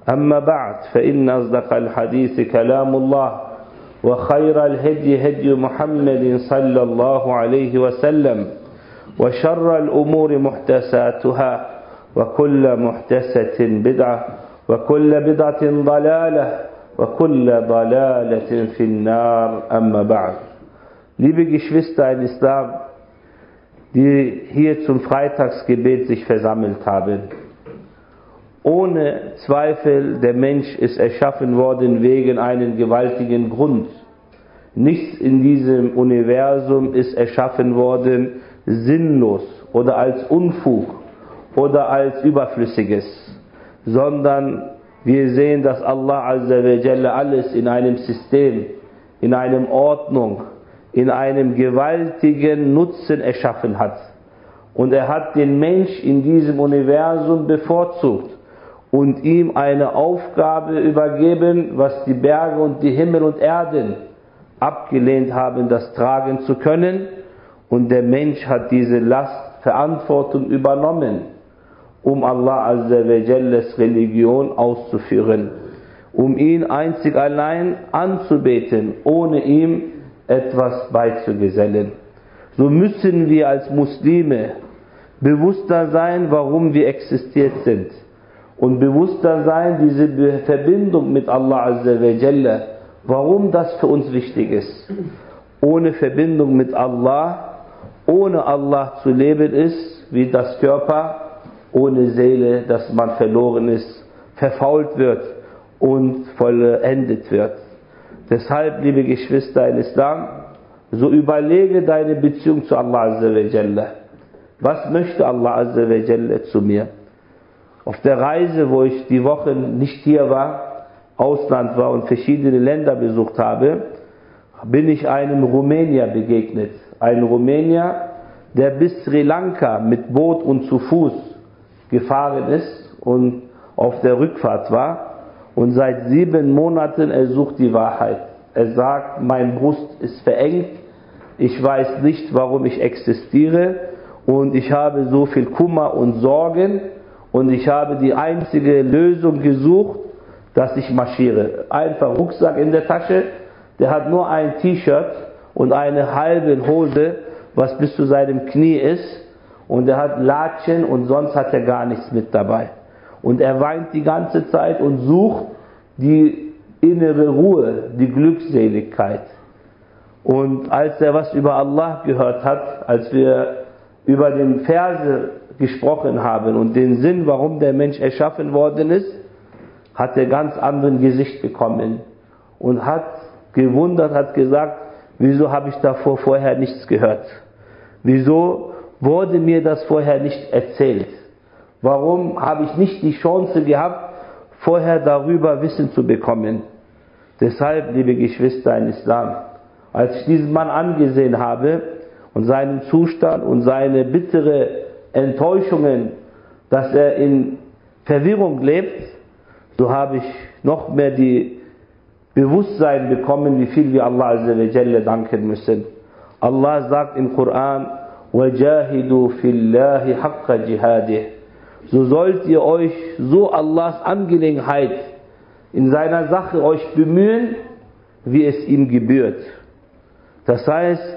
أما بعد فإن أصدق الحديث كلام الله وخير الهدي هدي محمد صلى الله عليه وسلم وشر الأمور محدثاتها وكل محدثة بدعة وكل بدعة ضلالة وكل ضلالة في النار أما بعد. Liebe Geschwister in Islam, die hier zum Freitagsgebet sich versammelt haben. Ohne Zweifel, der Mensch ist erschaffen worden wegen einem gewaltigen Grund. Nichts in diesem Universum ist erschaffen worden sinnlos oder als Unfug oder als Überflüssiges, sondern wir sehen, dass Allah Azza wa Jalla alles in einem System, in einer Ordnung, in einem gewaltigen Nutzen erschaffen hat. Und er hat den Mensch in diesem Universum bevorzugt und ihm eine Aufgabe übergeben, was die Berge und die Himmel und Erden abgelehnt haben, das tragen zu können. Und der Mensch hat diese Last, Verantwortung übernommen, um Allah Azza wa Jallas Religion auszuführen, um ihn einzig allein anzubeten, ohne ihm etwas beizugesellen. So müssen wir als Muslime bewusster sein, warum wir existiert sind. Und bewusster sein, diese Verbindung mit Allah Azza wa Jalla, warum das für uns wichtig ist. Ohne Verbindung mit Allah, ohne Allah zu leben ist, wie das Körper ohne Seele, dass man verloren ist, verfault wird und vollendet wird. Deshalb, liebe Geschwister in Islam, so überlege deine Beziehung zu Allah Azza wa Jalla. Was möchte Allah Azza wa Jalla zu mir? Auf der Reise, wo ich die Wochen nicht hier war, Ausland war und verschiedene Länder besucht habe, bin ich einem Rumänier begegnet. Ein Rumänier, der bis Sri Lanka mit Boot und zu Fuß gefahren ist und auf der Rückfahrt war. Und seit 7 Monaten er sucht die Wahrheit. Er sagt, mein Brust ist verengt, ich weiß nicht, warum ich existiere und ich habe so viel Kummer und Sorgen und ich habe die einzige Lösung gesucht, dass ich marschiere. Einfach Rucksack in der Tasche, der hat nur ein T-Shirt und eine halbe Hose, was bis zu seinem Knie ist, und er hat Latschen und sonst hat er gar nichts mit dabei. Und er weint die ganze Zeit und sucht die innere Ruhe, die Glückseligkeit. Und als er was über Allah gehört hat, als wir über den Verse gesprochen haben und den Sinn, warum der Mensch erschaffen worden ist, hat er ganz anderen Gesicht bekommen und hat gewundert, hat gesagt, wieso habe ich davor vorher nichts gehört? Wieso wurde mir das vorher nicht erzählt? Warum habe ich nicht die Chance gehabt, vorher darüber Wissen zu bekommen? Deshalb, liebe Geschwister in Islam, als ich diesen Mann angesehen habe und seinen Zustand und seine bittere Enttäuschungen, dass er in Verwirrung lebt, so habe ich noch mehr die Bewusstsein bekommen, wie viel wir Allah Azza wa Jalla danken müssen. Allah sagt im Koran, وَجَاهِدُوا فِي اللَّهِ حَقَّ جِهَادِهِ. So sollt ihr euch so Allahs Angelegenheit in seiner Sache euch bemühen, wie es ihm gebührt. Das heißt,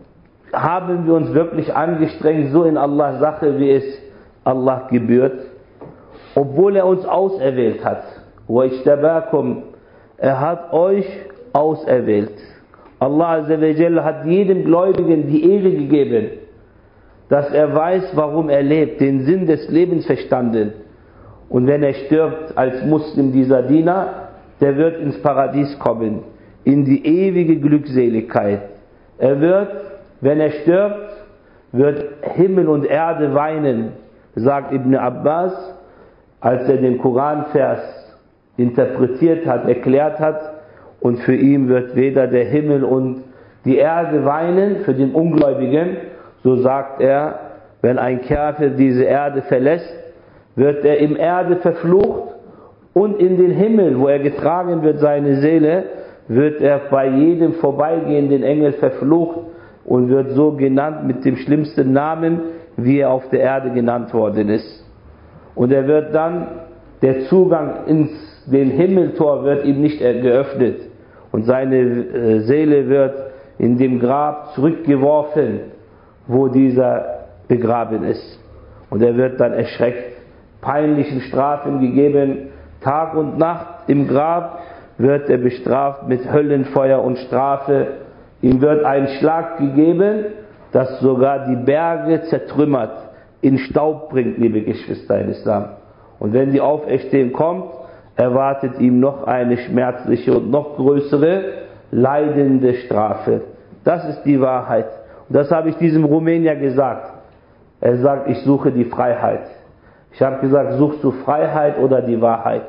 haben wir uns wirklich angestrengt, so in Allahs Sache, wie es Allah gebührt, obwohl er uns auserwählt hat. وَاجْتَبَاكُمْ. Er hat euch auserwählt. Allah Azza wa Jalla hat jedem Gläubigen die Ehre gegeben, dass er weiß, warum er lebt, den Sinn des Lebens verstanden. Und wenn er stirbt als Muslim, dieser Diener, der wird ins Paradies kommen, in die ewige Glückseligkeit. Er wird, wenn er stirbt, wird Himmel und Erde weinen, sagt Ibn Abbas, als er den Koranvers interpretiert hat, erklärt hat, und für ihn wird weder der Himmel und die Erde weinen, für den Ungläubigen, so sagt er, wenn ein Kafir diese Erde verlässt, wird er im Erde verflucht und in den Himmel, wo er getragen wird, seine Seele, wird er bei jedem vorbeigehenden Engel verflucht und wird so genannt mit dem schlimmsten Namen, wie er auf der Erde genannt worden ist. Und er wird dann der Zugang ins den Himmeltor wird ihm nicht geöffnet und seine Seele wird in dem Grab zurückgeworfen, wo dieser begraben ist. Und er wird dann erschreckt, peinlichen Strafen gegeben, Tag und Nacht im Grab wird er bestraft mit Höllenfeuer und Strafe. Ihm wird ein Schlag gegeben, das sogar die Berge zertrümmert, in Staub bringt, liebe Geschwister in Islam. Und wenn die Auferstehung kommt, erwartet ihm noch eine schmerzliche und noch größere, leidende Strafe. Das ist die Wahrheit. Und das habe ich diesem Rumänier gesagt. Er sagt, ich suche die Freiheit. Ich habe gesagt, suchst du Freiheit oder die Wahrheit?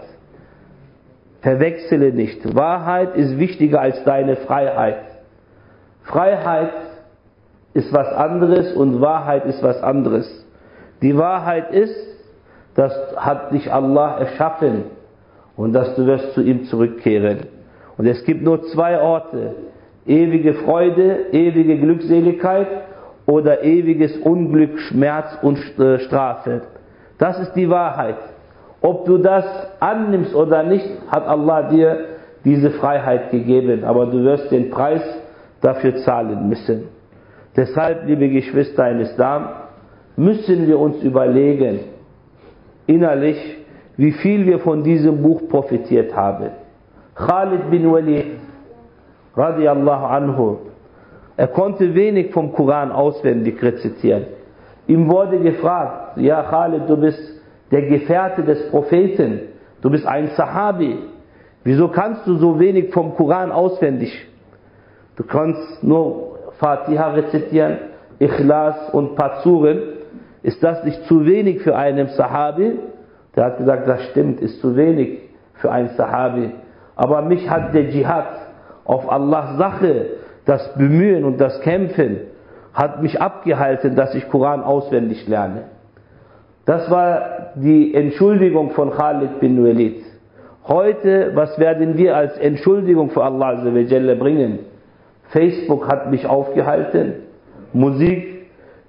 Verwechsele nicht. Wahrheit ist wichtiger als deine Freiheit. Freiheit ist was anderes und Wahrheit ist was anderes. Die Wahrheit ist, das hat dich Allah erschaffen und dass du wirst zu ihm zurückkehren. Und es gibt nur zwei Orte: ewige Freude, ewige Glückseligkeit oder ewiges Unglück, Schmerz und Strafe. Das ist die Wahrheit. Ob du das annimmst oder nicht, hat Allah dir diese Freiheit gegeben, aber du wirst den Preis dafür zahlen müssen. Deshalb, liebe Geschwister in Islam, müssen wir uns überlegen, innerlich, wie viel wir von diesem Buch profitiert haben. Khalid bin Walid, radiallahu anhu, er konnte wenig vom Koran auswendig rezitieren. Ihm wurde gefragt, ja Khalid, du bist der Gefährte des Propheten, du bist ein Sahabi, wieso kannst du so wenig vom Koran auswendig? Du kannst nur Fatiha rezitieren, Ikhlas und ein paar Suren. Ist das nicht zu wenig für einen Sahabi? Der hat gesagt, das stimmt, ist zu wenig für einen Sahabi. Aber mich hat der Dschihad auf Allahs Sache, das Bemühen und das Kämpfen, hat mich abgehalten, dass ich Koran auswendig lerne. Das war die Entschuldigung von Khalid bin Walid. Heute, was werden wir als Entschuldigung für Allah Azza wa Jalla bringen? Facebook hat mich aufgehalten, Musik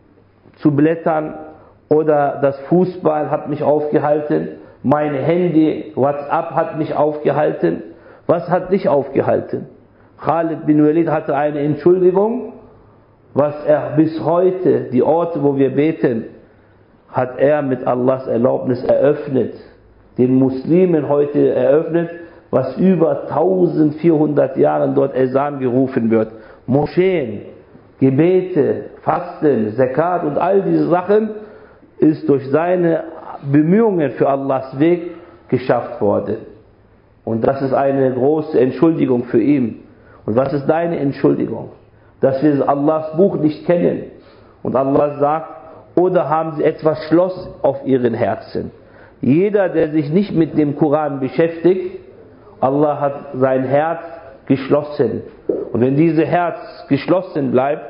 zu blättern oder das Fußball hat mich aufgehalten, mein Handy, WhatsApp hat mich aufgehalten. Was hat dich aufgehalten? Khalid bin Walid hatte eine Entschuldigung, was er bis heute, die Orte, wo wir beten, hat er mit Allahs Erlaubnis eröffnet, den Muslimen heute eröffnet, was über 1400 Jahren dort Esan gerufen wird. Moscheen, Gebete, Fasten, Zakat und all diese Sachen ist durch seine Bemühungen für Allahs Weg geschafft worden. Und das ist eine große Entschuldigung für ihn. Und was ist deine Entschuldigung? Dass wir Allahs Buch nicht kennen. Und Allah sagt, oder haben sie etwas Schloss auf ihren Herzen? Jeder, der sich nicht mit dem Koran beschäftigt, Allah hat sein Herz geschlossen. Und wenn dieses Herz geschlossen bleibt,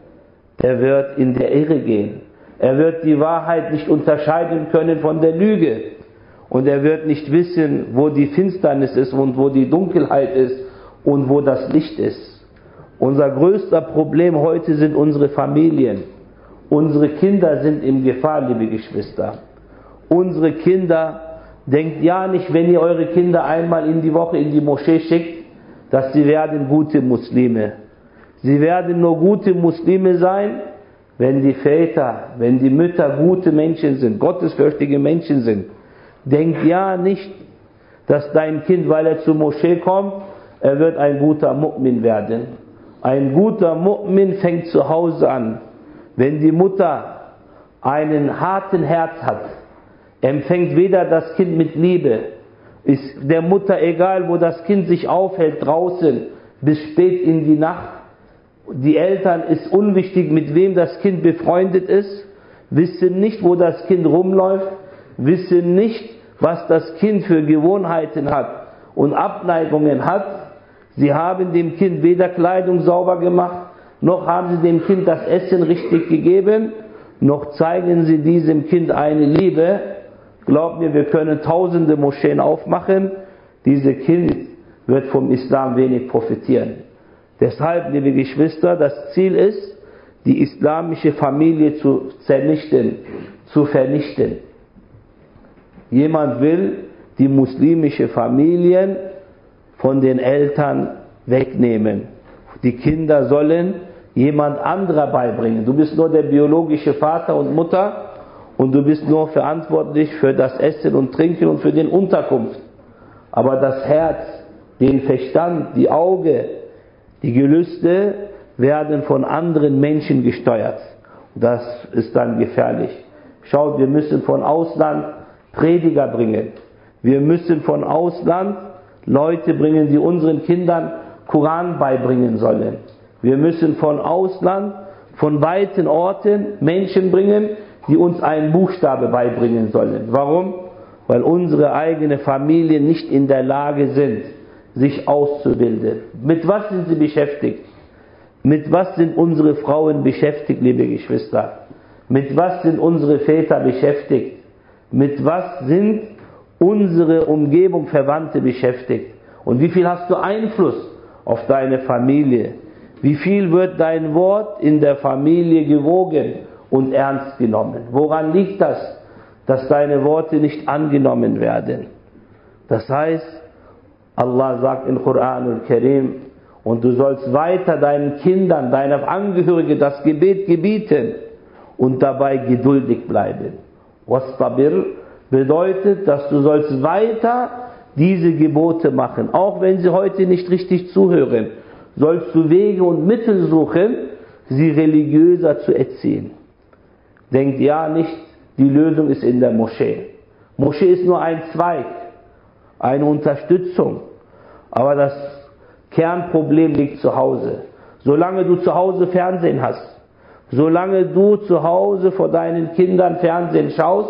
er wird in der Irre gehen. Er wird die Wahrheit nicht unterscheiden können von der Lüge. Und er wird nicht wissen, wo die Finsternis ist und wo die Dunkelheit ist und wo das Licht ist. Unser größter Problem heute sind unsere Familien. Unsere Kinder sind in Gefahr, liebe Geschwister. Unsere Kinder, denkt ja nicht, wenn ihr eure Kinder einmal in die Woche in die Moschee schickt, dass sie werden gute Muslime. Sie werden nur gute Muslime sein, wenn die Väter, wenn die Mütter gute Menschen sind, gottesfürchtige Menschen sind. Denkt ja nicht, dass dein Kind, weil er zur Moschee kommt, er wird ein guter Mu'min werden. Ein guter Mu'min fängt zu Hause an. Wenn die Mutter einen harten Herz hat, empfängt weder das Kind mit Liebe, ist der Mutter egal, wo das Kind sich aufhält, draußen, bis spät in die Nacht. Die Eltern ist unwichtig, mit wem das Kind befreundet ist, wissen nicht, wo das Kind rumläuft, wissen nicht, was das Kind für Gewohnheiten hat und Abneigungen hat. Sie haben dem Kind weder Kleidung sauber gemacht, noch haben sie dem Kind das Essen richtig gegeben, noch zeigen sie diesem Kind eine Liebe. Glaubt mir, wir können tausende Moscheen aufmachen, dieses Kind wird vom Islam wenig profitieren. Deshalb, liebe Geschwister, das Ziel ist, die islamische Familie zu zernichten, zu vernichten. Jemand will die muslimische Familien von den Eltern wegnehmen. Die Kinder sollen jemand anderer beibringen. Du bist nur der biologische Vater und Mutter und du bist nur verantwortlich für das Essen und Trinken und für den Unterkunft. Aber das Herz, den Verstand, die Augen, die Gelüste werden von anderen Menschen gesteuert. Das ist dann gefährlich. Schaut, wir müssen von Ausland Prediger bringen. Wir müssen von Ausland Leute bringen, die unseren Kindern Koran beibringen sollen. Wir müssen von Ausland, von weiten Orten Menschen bringen, die uns einen Buchstabe beibringen sollen. Warum? Weil unsere eigene Familie nicht in der Lage sind, sich auszubilden. Mit was sind sie beschäftigt? Mit was sind unsere Frauen beschäftigt, liebe Geschwister? Mit was sind unsere Väter beschäftigt? Mit was sind unsere Umgebung, Verwandte beschäftigt? Und wie viel hast du Einfluss auf deine Familie? Wie viel wird dein Wort in der Familie gewogen und ernst genommen? Woran liegt das, dass deine Worte nicht angenommen werden? Das heißt, Allah sagt im Koran al-Karim, und du sollst weiter deinen Kindern, deinen Angehörigen das Gebet gebieten und dabei geduldig bleiben. Wastabir bedeutet, dass du sollst weiter diese Gebote machen. Auch wenn sie heute nicht richtig zuhören, sollst du Wege und Mittel suchen, sie religiöser zu erziehen. Denkt ja nicht, die Lösung ist in der Moschee. Moschee ist nur ein Zweig, eine Unterstützung. Aber das Kernproblem liegt zu Hause. Solange du zu Hause Fernsehen hast, solange du zu Hause vor deinen Kindern Fernsehen schaust,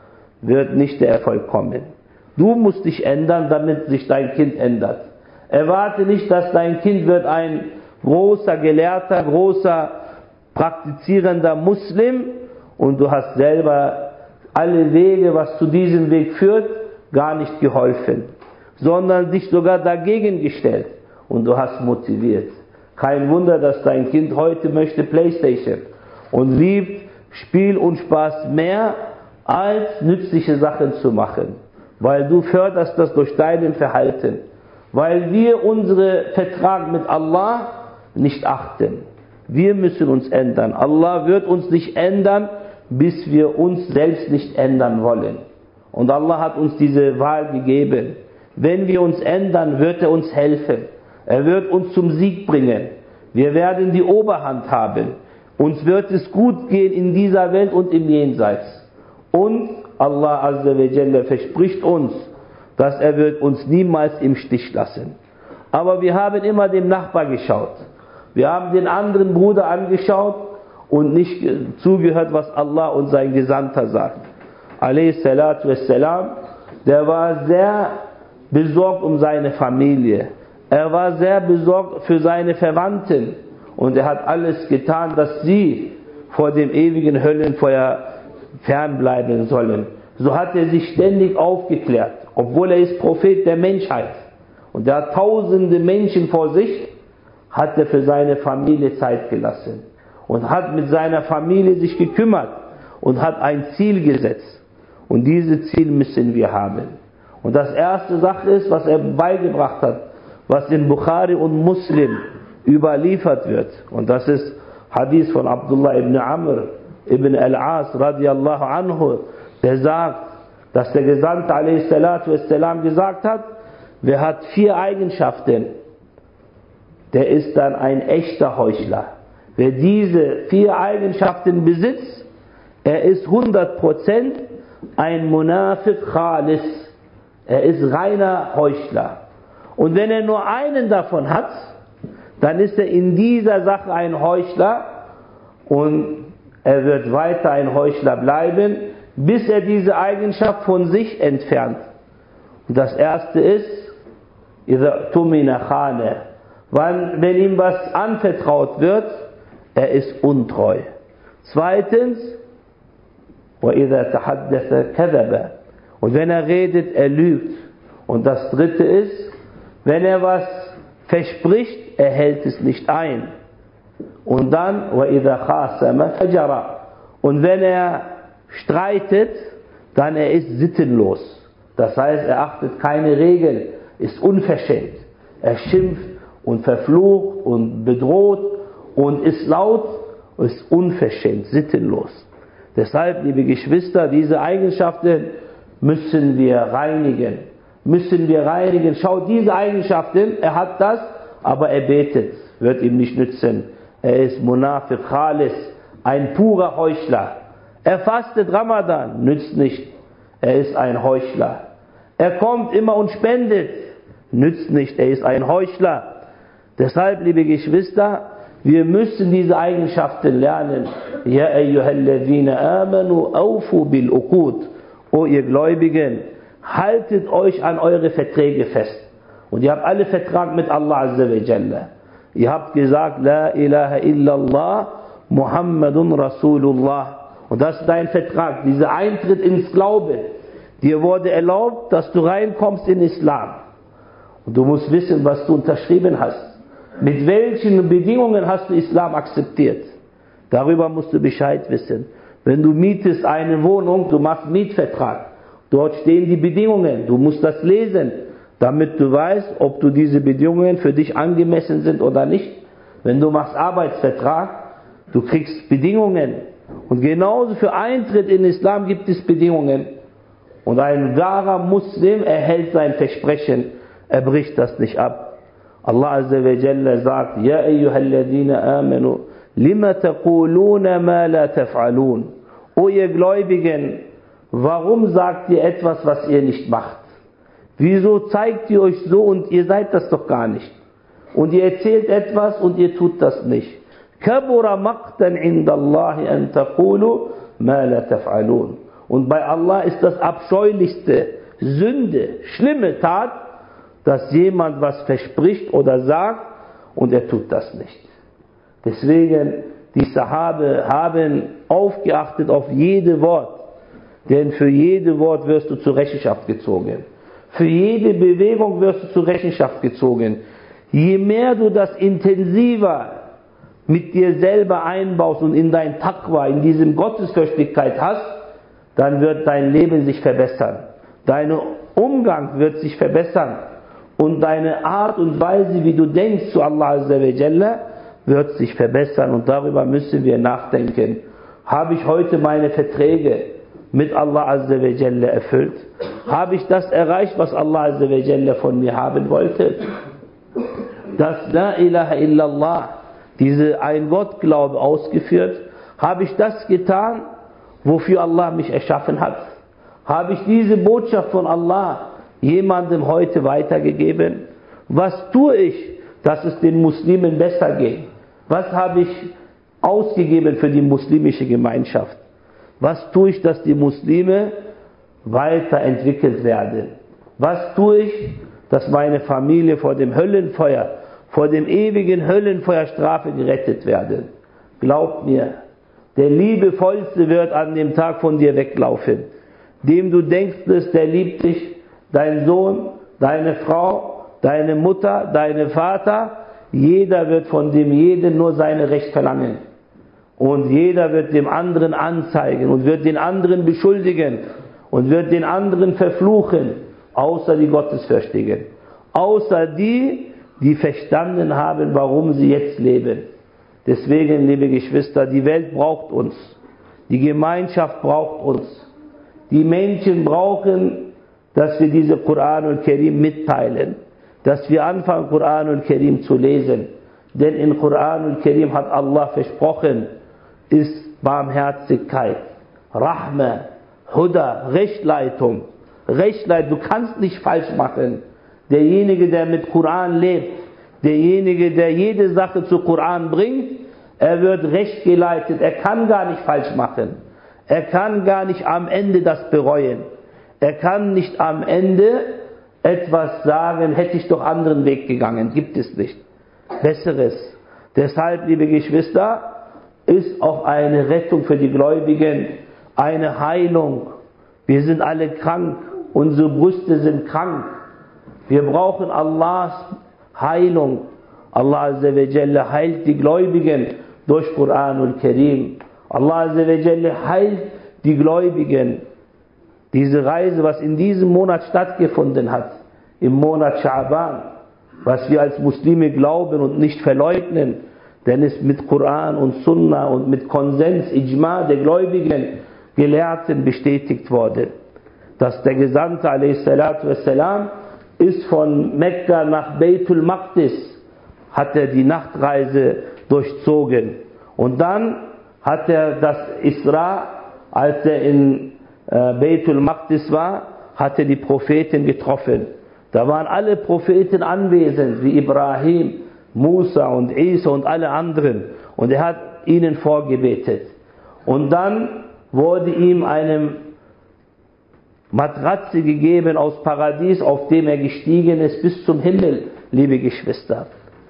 wird nicht der Erfolg kommen. Du musst dich ändern, damit sich dein Kind ändert. Erwarte nicht, dass dein Kind wird ein großer Gelehrter, großer praktizierender Muslim und du hast selber alle Wege, was zu diesem Weg führt, gar nicht geholfen, sondern dich sogar dagegen gestellt und du hast motiviert. Kein Wunder, dass dein Kind heute möchte Playstation und liebt Spiel und Spaß mehr als nützliche Sachen zu machen, weil du förderst das durch dein Verhalten, weil wir unseren Vertrag mit Allah nicht achten. Wir müssen uns ändern. Allah wird uns nicht ändern, bis wir uns selbst nicht ändern wollen. Und Allah hat uns diese Wahl gegeben. Wenn wir uns ändern, wird er uns helfen. Er wird uns zum Sieg bringen. Wir werden die Oberhand haben. Uns wird es gut gehen in dieser Welt und im Jenseits. Und Allah Azza wa Jalla verspricht uns, dass er wird uns niemals im Stich lassen. Aber wir haben immer dem Nachbar geschaut. Wir haben den anderen Bruder angeschaut und nicht zugehört, was Allah und sein Gesandter sagt. Alayhi salatu wassalam, der war sehr besorgt um seine Familie. Er war sehr besorgt für seine Verwandten. Und er hat alles getan, dass sie vor dem ewigen Höllenfeuer fernbleiben sollen. So hat er sich ständig aufgeklärt, obwohl er ist Prophet der Menschheit. Und er hat tausende Menschen vor sich, hat er für seine Familie Zeit gelassen. Und hat mit seiner Familie sich gekümmert und hat ein Ziel gesetzt. Und dieses Ziel müssen wir haben. Und das erste Sache ist, was er beigebracht hat, was in Bukhari und Muslim überliefert wird. Und das ist Hadith von Abdullah ibn Amr ibn al-As radiallahu anhu, der sagt, dass der Gesandte a.s. gesagt hat, wer hat 4 Eigenschaften, der ist dann ein echter Heuchler. Wer diese 4 Eigenschaften besitzt, er ist 100% ein Munafiq Khalis. Er ist reiner Heuchler. Und wenn er nur einen davon hat, dann ist er in dieser Sache ein Heuchler und er wird weiter ein Heuchler bleiben, bis er diese Eigenschaft von sich entfernt. Und das erste ist, إِذَا تُمِنَ خَانَ, wenn ihm was anvertraut wird, er ist untreu. Zweitens, وَإِذَا تَحَدَّثَ كَذَبَ, und wenn er redet, er lügt. Und das dritte ist, wenn er was verspricht, er hält es nicht ein. Und dann, وَإِذَا خَاسَمَ فَجَرَ, und wenn er streitet, dann er ist sittenlos. Das heißt, er achtet keine Regeln, ist unverschämt. Er schimpft und verflucht und bedroht und ist laut und ist unverschämt, sittenlos. Deshalb, liebe Geschwister, diese Eigenschaften müssen wir reinigen. Schau, diese Eigenschaften, er hat das, aber er betet, wird ihm nicht nützen. Er ist Munafiq, Khalis, ein purer Heuchler. Er fastet Ramadan, nützt nicht. Er ist ein Heuchler. Er kommt immer und spendet, nützt nicht. Er ist ein Heuchler. Deshalb, liebe Geschwister, wir müssen diese Eigenschaften lernen. Ya ayyuhalladhina amanu awfu bil uqud. O ihr Gläubigen, haltet euch an eure Verträge fest. Und ihr habt alle Vertrag mit Allah Azza wa Jalla. Ihr habt gesagt, La ilaha illallah, Muhammadun Rasulullah. Und das ist dein Vertrag, dieser Eintritt ins Glauben. Dir wurde erlaubt, dass du reinkommst in Islam. Und du musst wissen, was du unterschrieben hast. Mit welchen Bedingungen hast du Islam akzeptiert? Darüber musst du Bescheid wissen. Wenn du mietest eine Wohnung, du machst Mietvertrag. Dort stehen die Bedingungen. Du musst das lesen, damit du weißt, ob du diese Bedingungen für dich angemessen sind oder nicht. Wenn du machst Arbeitsvertrag, du kriegst Bedingungen. Und genauso für Eintritt in Islam gibt es Bedingungen. Und ein wahrer Muslim erhält sein Versprechen. Er bricht das nicht ab. Allah Azza wa Jalla sagt, Ya ayyuhalladhina amanu, lima taquluna ma la taf'alun. O ihr Gläubigen, warum sagt ihr etwas, was ihr nicht macht? Wieso zeigt ihr euch so und ihr seid das doch gar nicht? Und ihr erzählt etwas und ihr tut das nicht. Kabura maqtan indallahi an taqulu ma la taf'alun. Und bei Allah ist das abscheulichste Sünde, schlimme Tat, dass jemand was verspricht oder sagt und er tut das nicht. Deswegen, die Sahabe haben aufgeachtet auf jedes Wort, denn für jedes Wort wirst du zur Rechenschaft gezogen. Für jede Bewegung wirst du zur Rechenschaft gezogen. Je mehr du das intensiver mit dir selber einbaust und in dein Taqwa, in diesem Gottesfürchtigkeit hast, dann wird dein Leben sich verbessern. Dein Umgang wird sich verbessern. Und deine Art und Weise, wie du denkst zu Allah Azza wa Jalla, wird sich verbessern. Und darüber müssen wir nachdenken. Habe ich heute meine Verträge mit Allah Azza wa Jalla erfüllt? Habe ich das erreicht, was Allah Azza wa Jalla von mir haben wollte? Das La ilaha illallah, diese Ein-Gott-Glaube ausgeführt? Habe ich das getan, wofür Allah mich erschaffen hat? Habe ich diese Botschaft von Allah jemandem heute weitergegeben? Was tue ich, dass es den Muslimen besser geht? Was habe ich ausgegeben für die muslimische Gemeinschaft? Was tue ich, dass die Muslime weiterentwickelt werden? Was tue ich, dass meine Familie vor dem Höllenfeuer, vor dem ewigen Höllenfeuerstrafe gerettet werden? Glaub mir, der Liebevollste wird an dem Tag von dir weglaufen. Dem du denkst, der liebt dich, dein Sohn, deine Frau, deine Mutter, dein Vater, jeder wird von dem jeden nur seine Recht verlangen. Und jeder wird dem anderen anzeigen und wird den anderen beschuldigen und wird den anderen verfluchen, außer die Gottesfürchtigen. Außer die, die verstanden haben, warum sie jetzt leben. Deswegen, liebe Geschwister, die Welt braucht uns. Die Gemeinschaft braucht uns. Die Menschen brauchen, dass wir diese Koran und Kerim mitteilen. Dass wir anfangen, Koran und Kerim zu lesen. Denn in Koran und Kerim hat Allah versprochen, ist Barmherzigkeit, Rahma, Huda, Rechtleitung. Du kannst nicht falsch machen. Derjenige, der mit Koran lebt, derjenige, der jede Sache zu Koran bringt, er wird recht geleitet. Er kann gar nicht falsch machen. Er kann gar nicht am Ende das bereuen. Er kann nicht am Ende etwas sagen, hätte ich doch anderen Weg gegangen. Gibt es nicht. Besseres. Deshalb, liebe Geschwister, ist auch eine Rettung für die Gläubigen, eine Heilung. Wir sind alle krank. Unsere Brüste sind krank. Wir brauchen Allahs Heilung. Allah Azza wa Jalla heilt die Gläubigen durch Koran und Kerim. Allah Azza wa Jalla heilt die Gläubigen. Diese Reise, was in diesem Monat stattgefunden hat, im Monat Scha'ban, was wir als Muslime glauben und nicht verleugnen, denn es mit Koran und Sunna und mit Konsens, Ijma der gläubigen Gelehrten bestätigt worden, dass der Gesandte a.s.w. ist von Mekka nach Beitul Maqdis, hat er die Nachtreise durchzogen. Und dann hat er das Isra, als er in Beitul Maqdis war, hat er die Propheten getroffen. Da waren alle Propheten anwesend, wie Ibrahim, Musa und Isa und alle anderen. Und er hat ihnen vorgebetet. Und dann wurde ihm eine Matratze gegeben aus Paradies, auf dem er gestiegen ist bis zum Himmel, liebe Geschwister.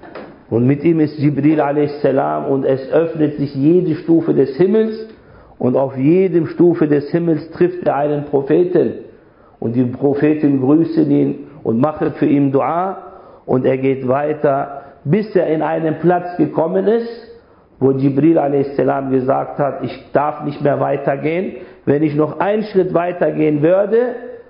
Und mit ihm ist Jibril a.s. und es öffnet sich jede Stufe des Himmels und auf jedem Stufe des Himmels trifft er einen Propheten. Und die Propheten grüßen ihn und machen für ihn Dua und er geht weiter, bis er in einen Platz gekommen ist, wo Jibril a.s. gesagt hat, ich darf nicht mehr weitergehen. Wenn ich noch einen Schritt weitergehen würde,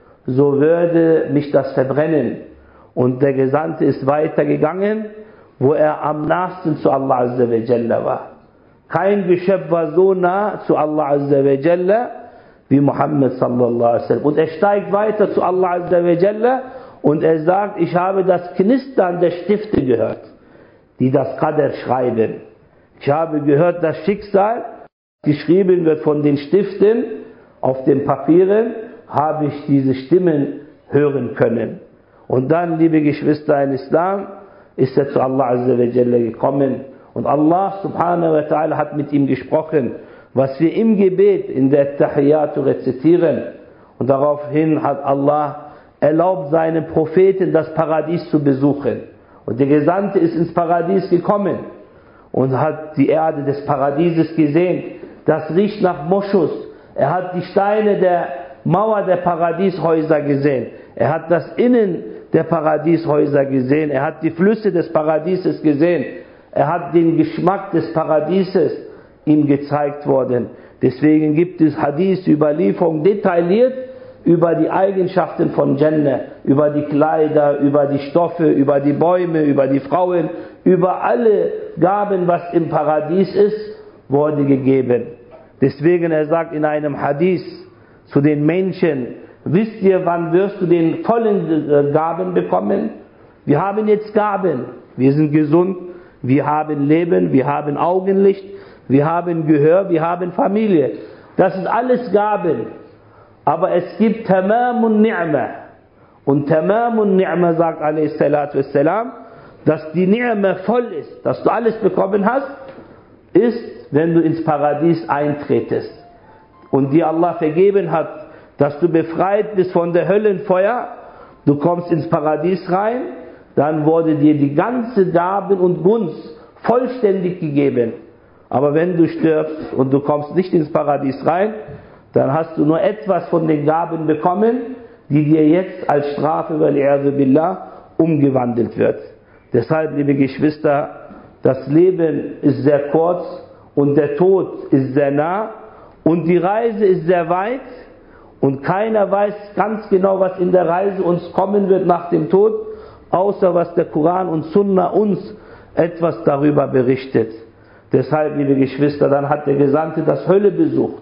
so würde mich das verbrennen. Und der Gesandte ist weitergegangen, wo er am nahesten zu Allah Azza wa Jalla war. Kein Geschöpf war so nah zu Allah Azza wa Jalla wie Muhammad sallallahu alaihi wasallam. Und er steigt weiter zu Allah Azza wa Jalla und er sagt, ich habe das Knistern der Stifte gehört, die das Qadr schreiben. Ich habe gehört, das Schicksal, geschrieben wird von den Stiften auf den Papieren, habe ich diese Stimmen hören können. Und dann, liebe Geschwister in Islam, ist er zu Allah Azza wa Jalla gekommen. Und Allah subhanahu wa ta'ala hat mit ihm gesprochen, was wir im Gebet in der Tahiyyatu rezitieren. Und daraufhin hat Allah erlaubt, seinen Propheten das Paradies zu besuchen. Und der Gesandte ist ins Paradies gekommen und hat die Erde des Paradieses gesehen. Das riecht nach Moschus. Er hat die Steine der Mauer der Paradieshäuser gesehen. Er hat das Innen der Paradieshäuser gesehen. Er hat die Flüsse des Paradieses gesehen. Er hat den Geschmack des Paradieses ihm gezeigt worden. Deswegen gibt es Hadith, Überlieferung detailliert über die Eigenschaften von Jannah, über die Kleider, über die Stoffe, über die Bäume, über die Frauen, über alle Gaben, was im Paradies ist, wurde gegeben. Deswegen, er sagt in einem Hadith zu den Menschen, wisst ihr, wann wirst du den vollen Gaben bekommen? Wir haben jetzt Gaben. Wir sind gesund, wir haben Leben, wir haben Augenlicht, wir haben Gehör, wir haben Familie. Das ist alles Gaben. Aber es gibt Tamamun Ni'ma. Und Tamamun Ni'ma sagt a.s., dass die Ni'ma voll ist, dass du alles bekommen hast, ist, wenn du ins Paradies eintretest. Und dir Allah vergeben hat, dass du befreit bist von der Höllenfeuer, du kommst ins Paradies rein, dann wurde dir die ganze Gaben und Gunst vollständig gegeben. Aber wenn du stirbst und du kommst nicht ins Paradies rein, dann hast du nur etwas von den Gaben bekommen, die dir jetzt als Strafe, wal-'iyadhu billah, umgewandelt wird. Deshalb, liebe Geschwister, das Leben ist sehr kurz und der Tod ist sehr nah und die Reise ist sehr weit und keiner weiß ganz genau, was in der Reise uns kommen wird nach dem Tod, außer was der Koran und Sunna uns etwas darüber berichtet. Deshalb, liebe Geschwister, dann hat der Gesandte das Hölle besucht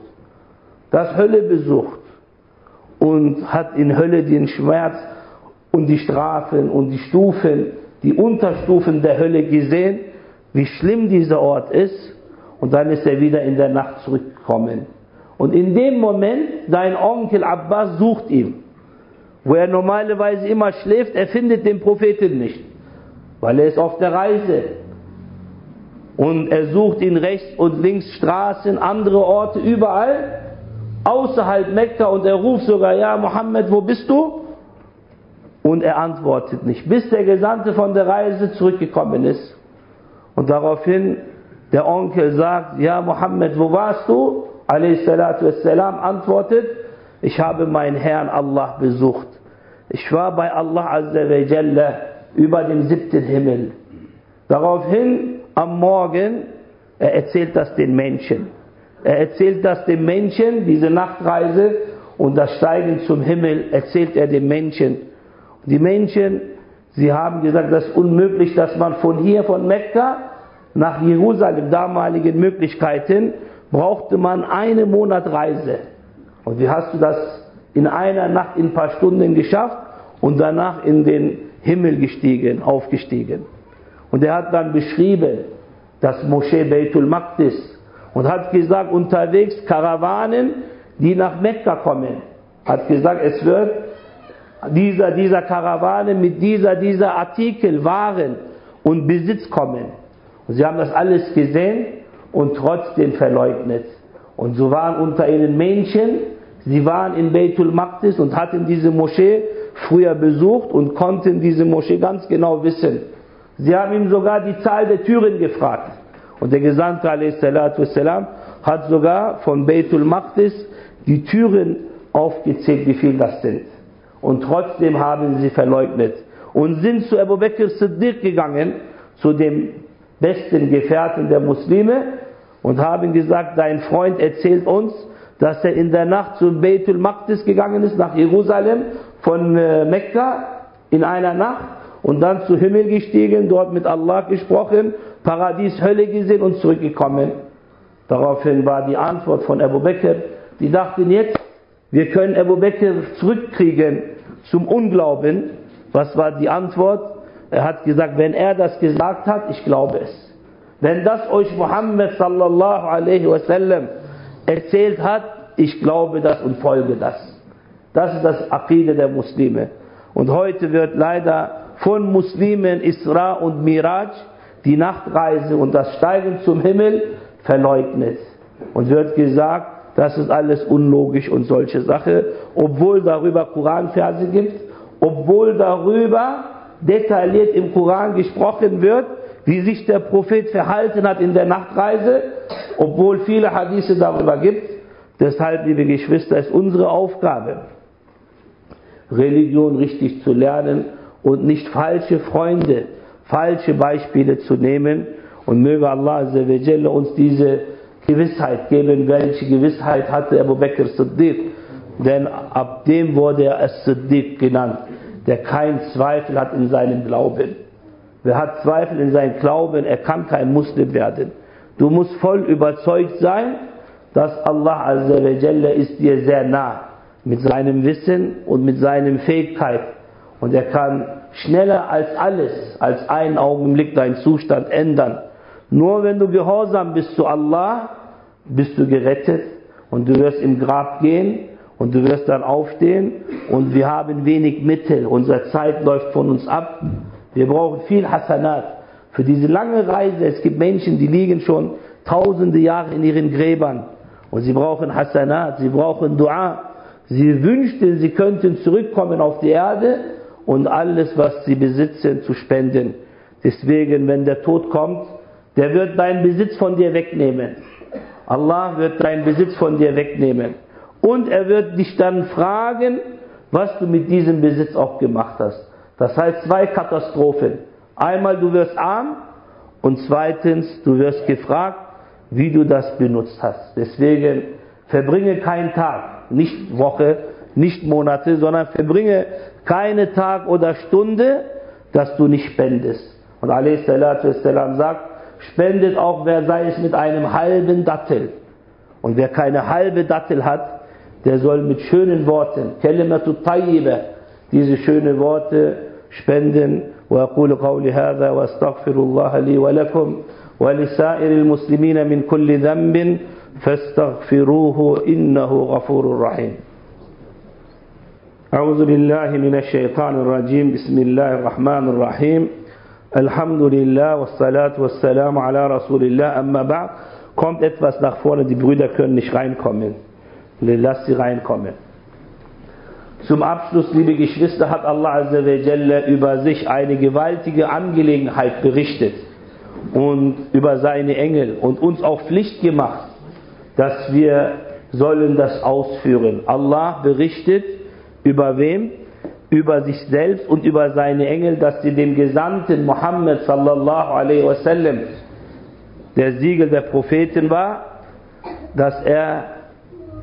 und hat in Hölle den Schmerz und die Strafen und die Stufen, die Unterstufen der Hölle gesehen, wie schlimm dieser Ort ist, und dann ist er wieder in der Nacht zurückgekommen. Und in dem Moment, sein Onkel Abbas sucht ihn, wo er normalerweise immer schläft, er findet den Propheten nicht, weil er ist auf der Reise. Und er sucht ihn rechts und links, Straßen, andere Orte, überall, außerhalb Mekka, und er ruft sogar, ja Mohammed, wo bist du? Und er antwortet nicht, bis der Gesandte von der Reise zurückgekommen ist. Und daraufhin der Onkel sagt, ja Mohammed, wo warst du? A.s. antwortet, ich habe meinen Herrn Allah besucht. Ich war bei Allah Azza wa Jalla über dem 7. Himmel. Daraufhin am Morgen, er erzählt das den Menschen. Er erzählt das den Menschen, diese Nachtreise, und das Steigen zum Himmel erzählt er den Menschen. Die Menschen, sie haben gesagt, das ist unmöglich, dass man von hier, von Mekka nach Jerusalem, damaligen Möglichkeiten, brauchte man 1 Monat Reise. Und wie hast du das in einer Nacht, in ein paar Stunden geschafft und danach in den Himmel aufgestiegen? Und er hat dann beschrieben, das Moschee Beitul Maqdis, und hat gesagt, unterwegs Karawanen, die nach Mekka kommen. Hat gesagt, es wird dieser Karawane mit dieser Artikel, Waren und Besitz kommen. Und sie haben das alles gesehen und trotzdem verleugnet. Und so waren unter ihnen Menschen, sie waren in Beitul Maqdis und hatten diese Moschee früher besucht und konnten diese Moschee ganz genau wissen. Sie haben ihm sogar die Zahl der Türen gefragt. Und der Gesandte a.s.w. hat sogar von Beitul Maqdis die Türen aufgezählt, wie viel das sind. Und trotzdem haben sie verleugnet. Und sind zu Abu Bakr Siddiq gegangen, zu dem besten Gefährten der Muslime, und haben gesagt, dein Freund erzählt uns, dass er in der Nacht zu Beitul Maqdis gegangen ist, nach Jerusalem, von Mekka, in einer Nacht, und dann zu Himmel gestiegen, dort mit Allah gesprochen, Paradies, Hölle gesehen und zurückgekommen. Daraufhin war die Antwort von Abu Bakr, die dachten jetzt, wir können Abu Bakr zurückkriegen zum Unglauben. Was war die Antwort? Er hat gesagt, wenn er das gesagt hat, ich glaube es. Wenn das euch Muhammad sallallahu alaihi wasallam erzählt hat, ich glaube das und folge das. Das ist das Aqide der Muslime. Und heute wird leider von Muslimen Isra und Miraj, die Nachtreise und das Steigen zum Himmel, verleugnet. Und wird gesagt, das ist alles unlogisch und solche Sache, obwohl darüber Koranverse gibt, obwohl darüber detailliert im Koran gesprochen wird, wie sich der Prophet verhalten hat in der Nachtreise, obwohl viele Hadithe darüber gibt. Deshalb, liebe Geschwister, ist unsere Aufgabe, Religion richtig zu lernen und nicht falsche Freunde, falsche Beispiele zu nehmen. Und möge Allah Azza wa Jalla uns diese Gewissheit geben. Welche Gewissheit hatte Abu Bakr Siddiq? Denn ab dem wurde er As-Siddiq genannt, der keinen Zweifel hat in seinem Glauben. Wer hat Zweifel in seinem Glauben, er kann kein Muslim werden. Du musst voll überzeugt sein, dass Allah Azza wa Jalla ist dir sehr nah, mit seinem Wissen und mit seinen Fähigkeiten. Und er kann schneller als alles, als einen Augenblick deinen Zustand ändern. Nur wenn du gehorsam bist zu Allah, bist du gerettet und du wirst im Grab gehen und du wirst dann aufstehen, und wir haben wenig Mittel, unsere Zeit läuft von uns ab. Wir brauchen viel Hasanat für diese lange Reise. Es gibt Menschen, die liegen schon tausende Jahre in ihren Gräbern und sie brauchen Hasanat, sie brauchen Dua. Sie wünschten, sie könnten zurückkommen auf die Erde und alles, was sie besitzen, zu spenden. Deswegen, wenn der Tod kommt, der wird deinen Besitz von dir wegnehmen. Allah wird deinen Besitz von dir wegnehmen. Und er wird dich dann fragen, was du mit diesem Besitz auch gemacht hast. Das heißt 2 Katastrophen. Einmal, du wirst arm, und zweitens, du wirst gefragt, wie du das benutzt hast. Deswegen verbringe keinen Tag, nicht Woche, nicht Monate, sondern verbringe keine Tag oder Stunde, dass du nicht spendest. Und a.s. sagt, spendet auch, wer sei es mit einem halben Dattel. Und wer keine halbe Dattel hat, der soll mit schönen Worten, Kalimatu Tayyiba, diese schönen Worte spenden. وأقول قولي هذا وأستغفر الله لي ولكم ولسائر المسلمين من كل ذنب فاستغفروه إنه غفور رحيم. أعوذ بالله من الشيطان الرجيم. بسم الله الرحمن الرحيم. الحمد لله والصلاة والسلام على رسول الله. أما بعد. Kommt etwas nach vorne, die Brüder können nicht reinkommen. Lasst sie reinkommen. Zum Abschluss, liebe Geschwister, hat Allah Azza wa Jalla über sich eine gewaltige Angelegenheit berichtet und über seine Engel und uns auch Pflicht gemacht, dass wir sollen das ausführen. Allah berichtet über wem? Über sich selbst und über seine Engel, dass sie dem Gesandten Muhammad sallallahu alaihi wasallam, der Siegel der Propheten war, dass er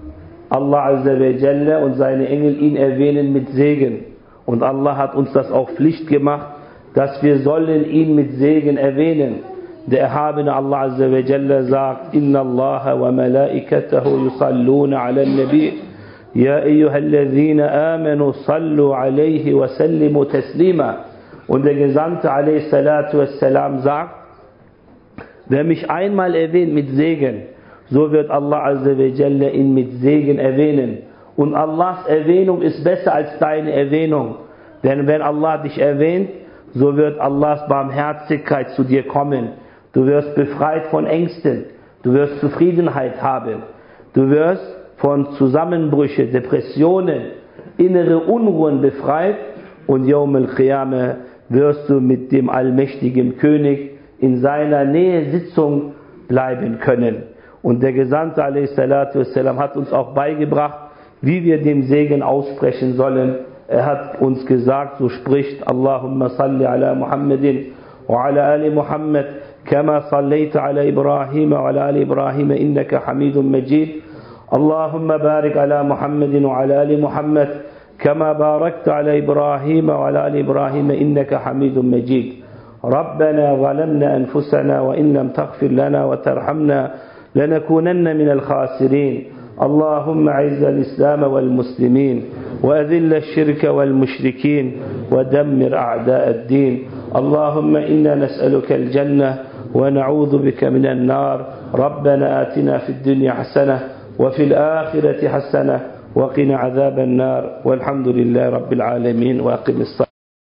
Allah Azza wa Jalla und seine Engel ihn erwähnen mit Segen. Und Allah hat uns das auch Pflicht gemacht, dass wir sollen ihn mit Segen erwähnen. Der erhabene Allah Azza wa Jalla sagt: Inna Allaha wa malaikatahu yusalluna ala nabi ya ayyuhalladhina amanu sallu alayhi wa sallimu taslima. Und der Gesandte alayhi salatu wassalam sagt: Wer mich einmal erwähnt mit Segen, so wird Allah Azza wa Jalla ihn mit Segen erwähnen. Und Allahs Erwähnung ist besser als deine Erwähnung. Denn wenn Allah dich erwähnt, so wird Allahs Barmherzigkeit zu dir kommen. Du wirst befreit von Ängsten. Du wirst Zufriedenheit haben. Du wirst von Zusammenbrüchen, Depressionen, innere Unruhen befreit. Und Yawm al-Qiyamah wirst du mit dem allmächtigen König in seiner Nähe Sitzung bleiben können. Und der Gesandte a.s. hat uns auch beigebracht, wie wir dem Segen aussprechen sollen. Er hat uns gesagt, so spricht: Allahumma salli ala Muhammadin wa ala ali Muhammad, kama sallaita ala Ibrahim wa ala ali Ibrahim innaka Hamidun Majid. Allahumma barik ala Muhammadin wa ala ali Muhammad, kama barakta ala Ibrahim wa ala ali Ibrahim innaka Hamidun Majid. ربنا ظلمنا أنفسنا وإن لم تغفر لنا وترحمنا لنكونن من الخاسرين. اللهم أعز الإسلام والمسلمين وأذل الشرك والمشركين ودمر أعداء الدين. اللهم إنا نسألك الجنة ونعوذ بك من النار. ربنا آتنا في الدنيا حسنة وفي الآخرة حسنة وقنا عذاب النار. والحمد لله رب العالمين. وأقم الصلاة.